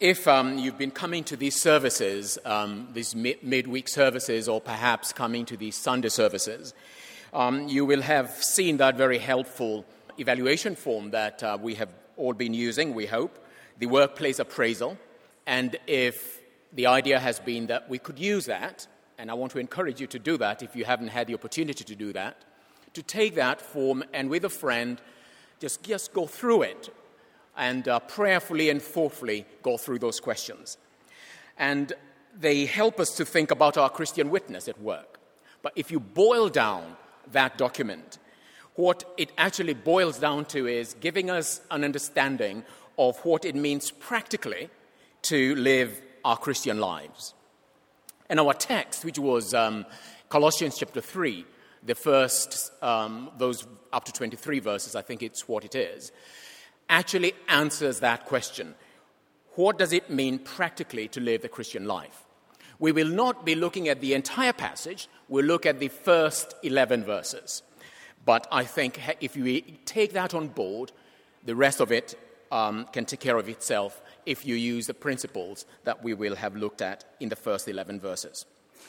If you've been coming to these services, these midweek services, or perhaps coming to these Sunday services, you will have seen that very helpful evaluation form that we have all been using, we hope, the workplace appraisal. And if the idea has been that we could use that, and I want to encourage you to do that if you haven't had the opportunity to do that, to take that form and with a friend, just go through it and prayerfully and thoughtfully go through those questions. And they help us to think about our Christian witness at work. But if you boil down that document, what it actually boils down to is giving us an understanding of what it means practically to live our Christian lives. And our text, which was Colossians chapter 3, the first, those up to 23 verses, I think it's what it is, actually answers that question. What does it mean practically to live the Christian life? We will not be looking at the entire passage. We'll look at the first 11 verses. But I think if we take that on board, the rest of it can take care of itself if you use the principles that we will have looked at in the first 11 verses.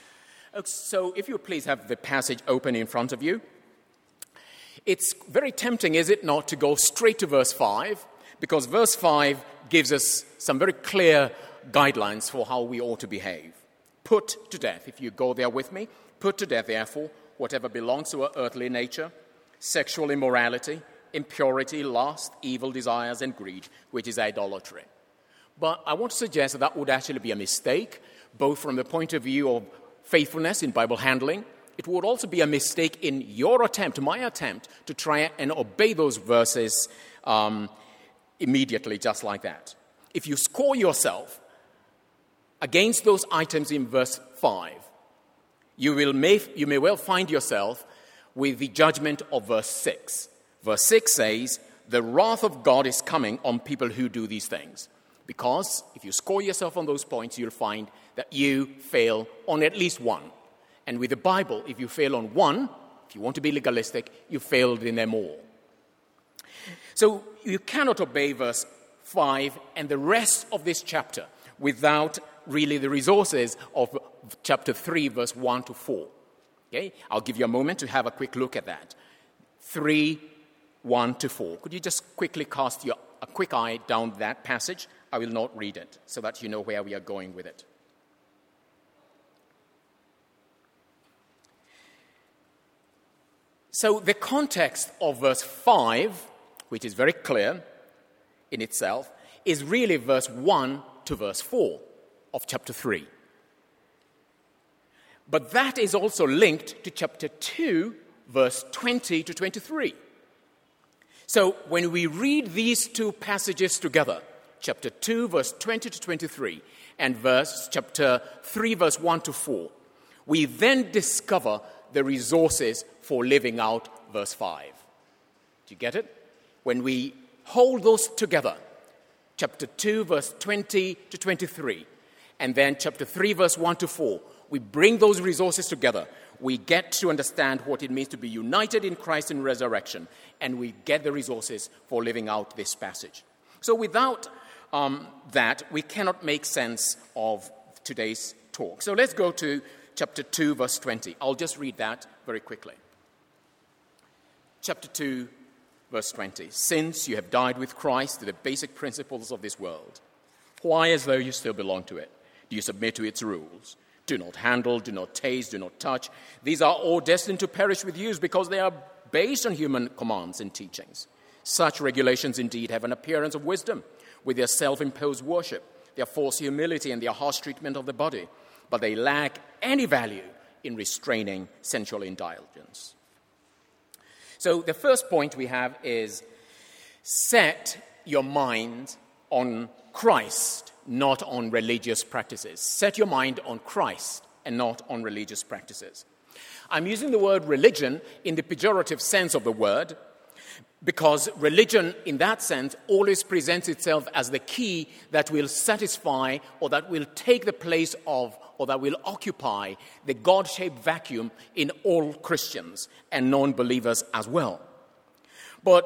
So if you please have the passage open in front of you. It's very tempting, is it not, to go straight to verse 5, because verse 5 gives us some very clear guidelines for how we ought to behave. Put to death, if you go there with me, put to death, therefore, whatever belongs to our earthly nature, sexual immorality, impurity, lust, evil desires, and greed, which is idolatry. But I want to suggest that that would actually be a mistake, both from the point of view of faithfulness in Bible handling. It would also be a mistake in your attempt, my attempt, to try and obey those verses immediately, just like that. If you score yourself against those items in verse 5, you may well find yourself with the judgment of verse 6. Verse 6 says, "The wrath of God is coming on people who do these things." Because if you score yourself on those points, you'll find that you fail on at least one. And with the Bible, if you fail on one, if you want to be legalistic, you failed in them all. So you cannot obey verse 5 and the rest of this chapter without really the resources of chapter 3, verse 1 to 4. Okay? I'll give you a moment to have a quick look at that. 3, 1 to 4. Could you just quickly cast a quick eye down that passage? I will not read it so that you know where we are going with it. So the context of verse 5, which is very clear in itself, is really verse 1 to verse 4 of chapter 3. But that is also linked to chapter 2, verse 20 to 23. So when we read these two passages together, chapter 2, verse 20 to 23, and chapter 3, verse 1 to 4, we then discover the resources for living out verse 5. Do you get it? When we hold those together, chapter 2, verse 20 to 23, and then chapter 3, verse 1 to 4, we bring those resources together. We get to understand what it means to be united in Christ in resurrection, and we get the resources for living out this passage. So without that, we cannot make sense of today's talk. So let's go to chapter 2, verse 20. I'll just read that very quickly. Chapter 2, verse 20. "Since you have died with Christ to the basic principles of this world, why, as though you still belong to it, do you submit to its rules? Do not handle, do not taste, do not touch. These are all destined to perish with use because they are based on human commands and teachings. Such regulations indeed have an appearance of wisdom, with their self-imposed worship, their false humility, and their harsh treatment of the body, but they lack any value in restraining sensual indulgence." So the first point we have is set your mind on Christ, not on religious practices. Set your mind on Christ and not on religious practices. I'm using the word religion in the pejorative sense of the word, because religion, in that sense, always presents itself as the key that will satisfy or that will take the place of or that will occupy the God-shaped vacuum in all Christians and non-believers as well. But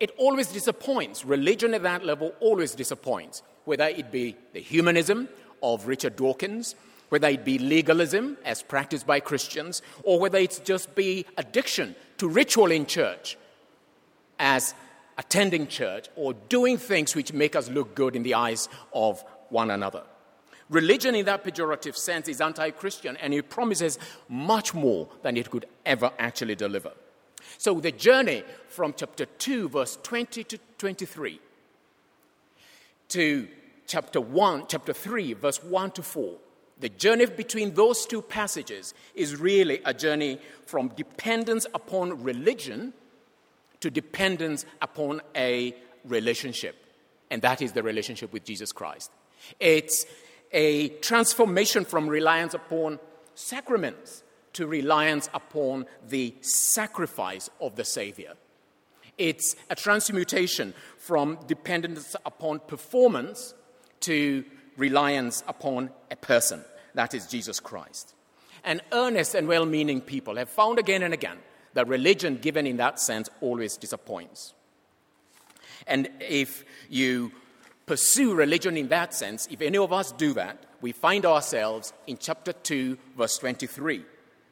it always disappoints. Religion at that level always disappoints, whether it be the humanism of Richard Dawkins, whether it be legalism as practiced by Christians, or whether it's just be addiction to ritual in church as attending church or doing things which make us look good in the eyes of one another. Religion in that pejorative sense is anti-Christian, and it promises much more than it could ever actually deliver. So the journey from chapter 2, verse 20 to 23, to chapter 3, verse 1 to 4, the journey between those two passages is really a journey from dependence upon religion to dependence upon a relationship, and that is the relationship with Jesus Christ. It's a transformation from reliance upon sacraments to reliance upon the sacrifice of the Savior. It's a transmutation from dependence upon performance to reliance upon a person, that is Jesus Christ. And earnest and well-meaning people have found again and again that religion given in that sense always disappoints. And if you pursue religion in that sense, if any of us do that, we find ourselves in chapter 2, verse 23.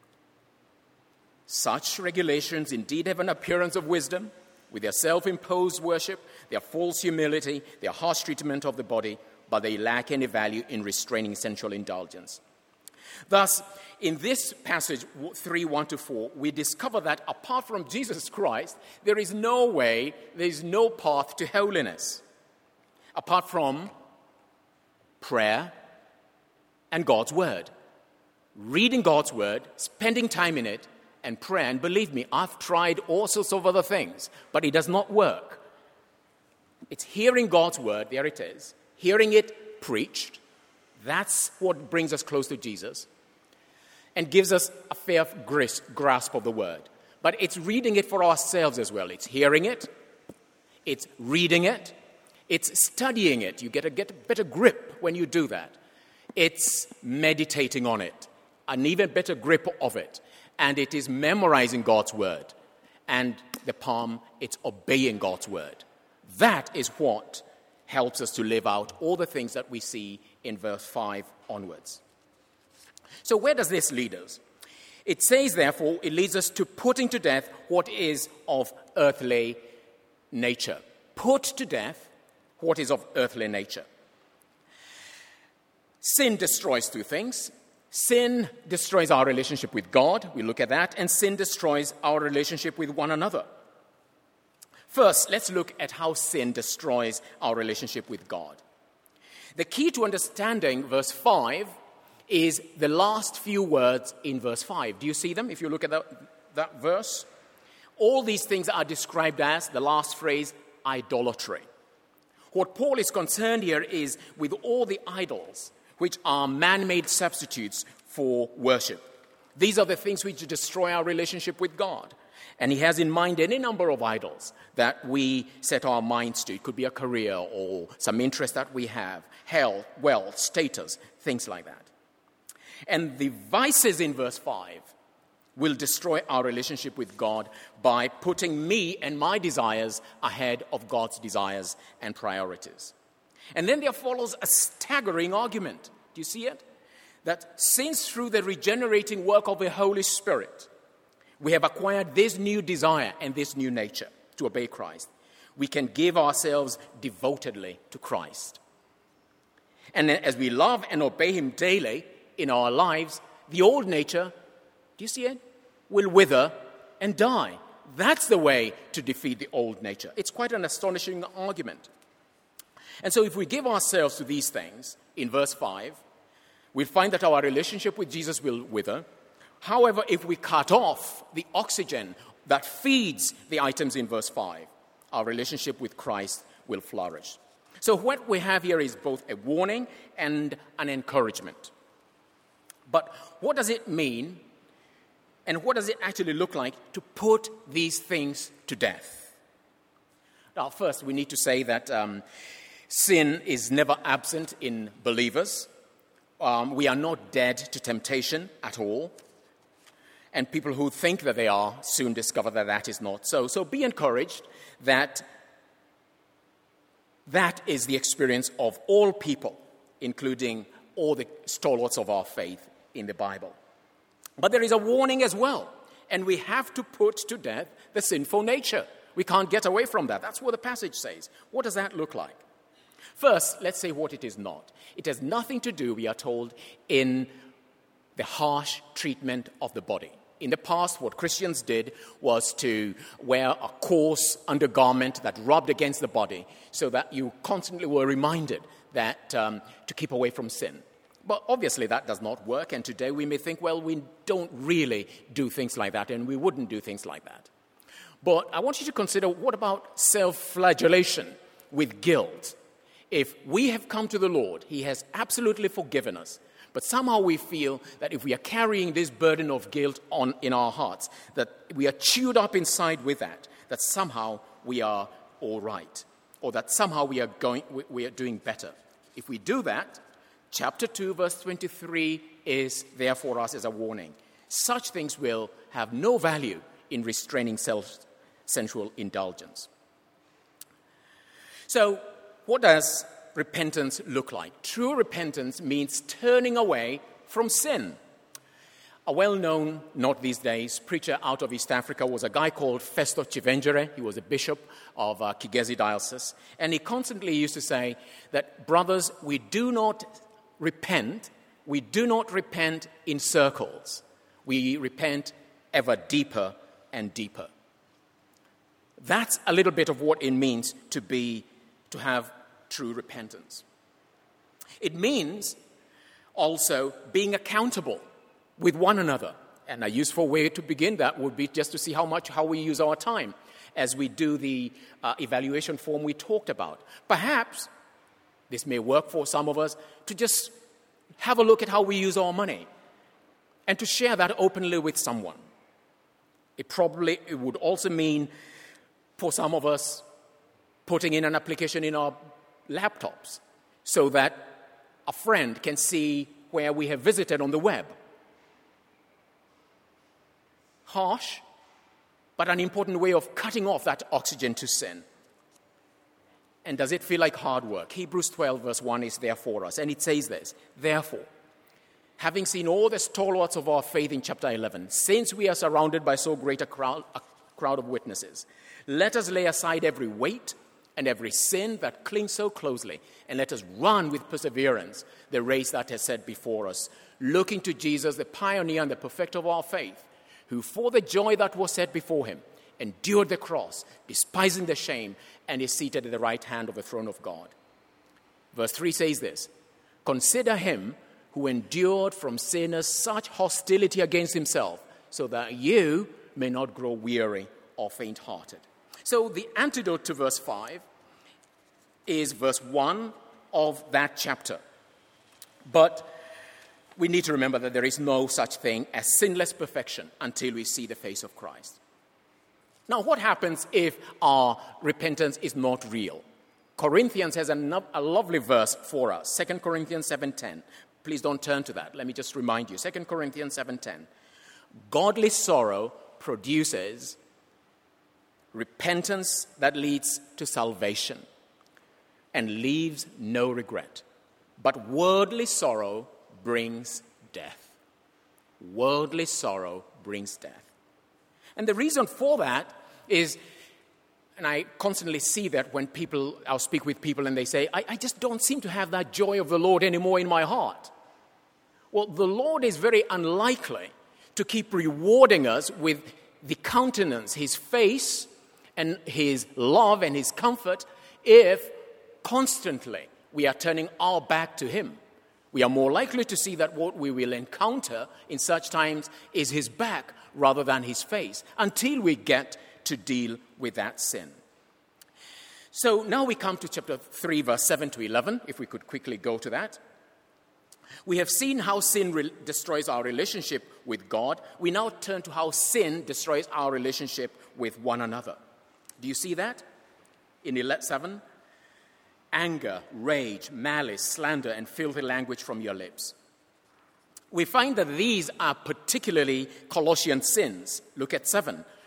Such regulations indeed have an appearance of wisdom, with their self-imposed worship, their false humility, their harsh treatment of the body, but they lack any value in restraining sensual indulgence. Thus, in this passage, 3:1-4, we discover that apart from Jesus Christ, there is no way, there is no path to holiness, apart from prayer and God's Word. Reading God's Word, spending time in it, and prayer. And believe me, I've tried all sorts of other things, but it does not work. It's hearing God's Word, there it is, hearing it preached. That's what brings us close to Jesus and gives us a fair grasp of the Word. But it's reading it for ourselves as well. It's hearing it, it's reading it, it's studying it. You get a better grip when you do that. It's meditating on it, an even better grip of it. And it is memorizing God's Word. And the palm, it's obeying God's Word. That is what helps us to live out all the things that we see in verse 5 onwards. So where does this lead us? It says, therefore, it leads us to putting to death what is of earthly nature. Put to death what is of earthly nature. Sin destroys two things. Sin destroys our relationship with God. We look at that. And sin destroys our relationship with one another. First, let's look at how sin destroys our relationship with God. The key to understanding verse 5 is the last few words in verse 5. Do you see them if you look at that verse? All these things are described as, the last phrase, idolatry. What Paul is concerned here is with all the idols which are man-made substitutes for worship. These are the things which destroy our relationship with God. And he has in mind any number of idols that we set our minds to. It could be a career or some interest that we have, health, wealth, status, things like that. And the vices in verse 5 will destroy our relationship with God by putting me and my desires ahead of God's desires and priorities. And then there follows a staggering argument. Do you see it? That since through the regenerating work of the Holy Spirit, we have acquired this new desire and this new nature to obey Christ, we can give ourselves devotedly to Christ. And as we love and obey him daily in our lives, the old nature, do you see it, will wither and die. That's the way to defeat the old nature. It's quite an astonishing argument. And so if we give ourselves to these things, in verse 5, we'll find that our relationship with Jesus will wither. However, if we cut off the oxygen that feeds the items in verse 5, our relationship with Christ will flourish. So what we have here is both a warning and an encouragement. But what does it mean, and what does it actually look like to put these things to death? Now, first, we need to say that sin is never absent in believers. We are not dead to temptation at all. And people who think that they are soon discover that that is not so. So be encouraged that That is the experience of all people, including all the stalwarts of our faith in the Bible. But there is a warning as well, and we have to put to death the sinful nature. We can't get away from that. That's what the passage says. What does that look like? First, let's say what it is not. It has nothing to do, we are told, in the harsh treatment of the body. In the past, what Christians did was to wear a coarse undergarment that rubbed against the body so that you constantly were reminded that to keep away from sin. But obviously that does not work, and today we may think, well, we don't really do things like that, and we wouldn't do things like that. But I want you to consider, what about self-flagellation with guilt? If we have come to the Lord, He has absolutely forgiven us, but somehow we feel that if we are carrying this burden of guilt on in our hearts, that we are chewed up inside with that somehow we are all right, or that somehow we are doing better. If we do that, chapter 2, verse 23 is there for us as a warning. Such things will have no value in restraining sensual indulgence. So, what does repentance look like? True repentance means turning away from sin. A well-known, not these days, preacher out of East Africa was a guy called Festo Chivenjere. He was a bishop of Kigezi Diocese. And he constantly used to say that, brothers, we do not repent in circles. We repent ever deeper and deeper. That's a little bit of what it means to have true repentance. It means also being accountable with one another. And a useful way to begin that would be just to see how we use our time as we do the evaluation form we talked about. Perhaps this may work for some of us to just have a look at how we use our money and to share that openly with someone. It would also mean, for some of us, putting in an application in our laptops so that a friend can see where we have visited on the web. Harsh, but an important way of cutting off that oxygen to sin. And does it feel like hard work? Hebrews 12 verse 1 is there for us, and it says this: therefore, having seen all the stalwarts of our faith in chapter 11, since we are surrounded by so great a crowd of witnesses, let us lay aside every weight and every sin that clings so closely, and let us run with perseverance the race that is set before us, looking to Jesus, the pioneer and the perfecter of our faith, who for the joy that was set before him endured the cross, despising the shame, and is seated at the right hand of the throne of God. Verse 3 says this: consider him who endured from sinners such hostility against himself, so that you may not grow weary or faint-hearted. So the antidote to verse 5 is verse 1 of that chapter. But we need to remember that there is no such thing as sinless perfection until we see the face of Christ. Now, what happens if our repentance is not real? Corinthians has a lovely verse for us, 2 Corinthians 7:10. Please don't turn to that. Let me just remind you, 2 Corinthians 7:10. Godly sorrow produces repentance that leads to salvation and leaves no regret. But worldly sorrow brings death. Worldly sorrow brings death. And the reason for that is, and I constantly see that when I'll speak with people and they say, I just don't seem to have that joy of the Lord anymore in my heart. Well, the Lord is very unlikely to keep rewarding us with the countenance, his face, and his love and his comfort if constantly we are turning our back to him. We are more likely to see that what we will encounter in such times is his back rather than his face, until we get to deal with that sin. So now we come to chapter 3, verse 7 to 11, if we could quickly go to that. We have seen how sin destroys our relationship with God. We now turn to how sin destroys our relationship with one another. Do you see that? In 7, anger, rage, malice, slander, and filthy language from your lips. We find that these are particularly Colossian sins. Look at 7.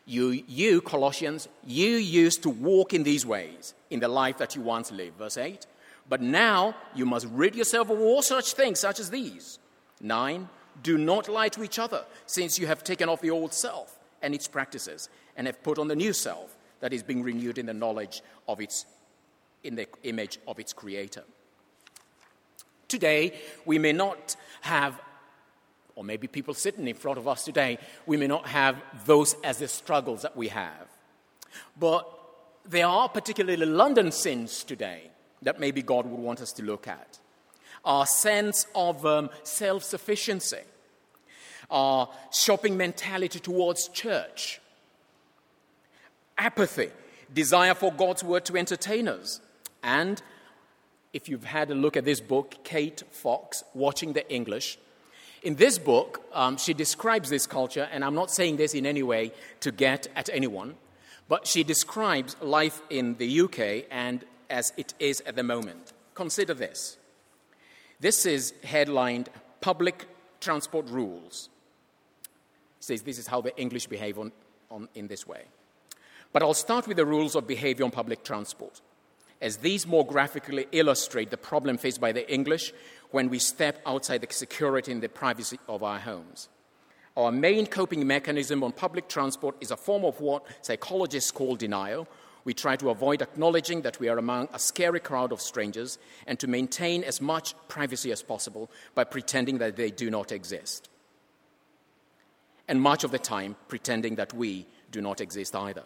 You, Colossians, you used to walk in these ways in the life that you once lived, verse 8. But now you must rid yourself of all such things, such as these. 9, do not lie to each other, since you have taken off the old self and its practices, and have put on the new self that is being renewed in the knowledge of in the image of its creator. Today, we may not have, or maybe people sitting in front of us today, we may not have those as the struggles that we have. But there are particularly London sins today that maybe God would want us to look at. Our sense of self-sufficiency, our shopping mentality towards church, apathy, desire for God's word to entertain us, and if you've had a look at this book, Kate Fox, Watching the English, in this book, she describes this culture, and I'm not saying this in any way to get at anyone, but she describes life in the UK and as it is at the moment. Consider this. This is headlined Public Transport Rules. It says this is how the English behave in this way. But I'll start with the rules of behavior on public transport, as these more graphically illustrate the problem faced by the English when we step outside the security and the privacy of our homes. Our main coping mechanism on public transport is a form of what psychologists call denial. We try to avoid acknowledging that we are among a scary crowd of strangers and to maintain as much privacy as possible by pretending that they do not exist. And much of the time, pretending that we do not exist either.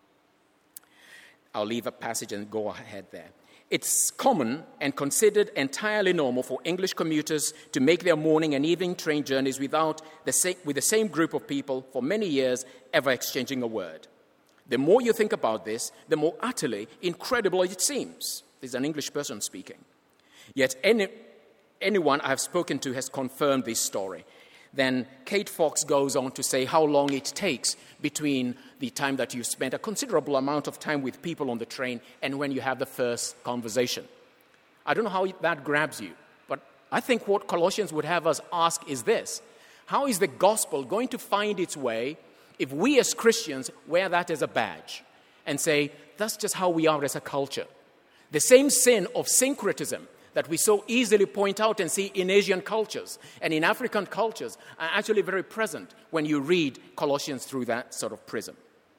I'll leave a passage and go ahead there. It's common and considered entirely normal for English commuters to make their morning and evening train journeys with the same group of people for many years, ever exchanging a word. The more you think about this, the more utterly incredible it seems. This is an English person speaking. Yet anyone I've spoken to has confirmed this story. Then Kate Fox goes on to say how long it takes between the time that you spend a considerable amount of time with people on the train and when you have the first conversation. I don't know how that grabs you, but I think what Colossians would have us ask is this. How is the gospel going to find its way if we as Christians wear that as a badge and say, that's just how we are as a culture? The same sin of syncretism that we so easily point out and see in Asian cultures and in African cultures are actually very present when you read Colossians through that sort of prism.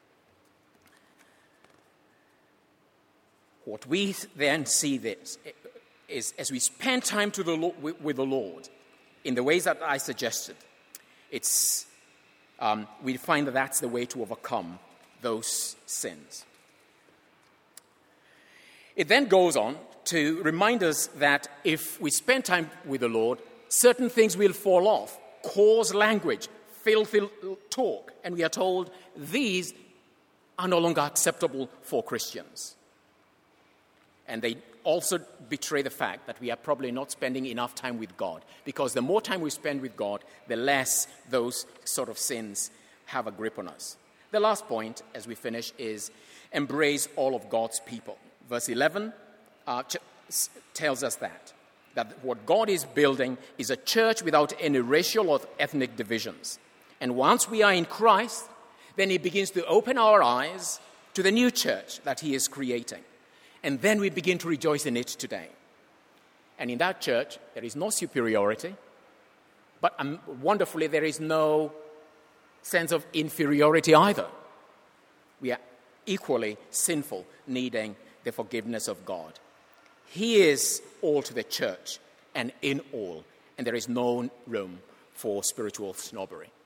What we then see this is as we spend time with the Lord in the ways that I suggested, we find that that's the way to overcome those sins. It then goes on to remind us that if we spend time with the Lord, certain things will fall off. Coarse language, filthy talk. And we are told these are no longer acceptable for Christians. And they also betray the fact that we are probably not spending enough time with God. Because the more time we spend with God, the less those sort of sins have a grip on us. The last point, as we finish, is embrace all of God's people. Verse 11 tells us that what God is building is a church without any racial or ethnic divisions. And once we are in Christ, then he begins to open our eyes to the new church that he is creating. And then we begin to rejoice in it today. And in that church, there is no superiority, but wonderfully, there is no sense of inferiority either. We are equally sinful, needing the forgiveness of God. He is all to the church and in all, and there is no room for spiritual snobbery.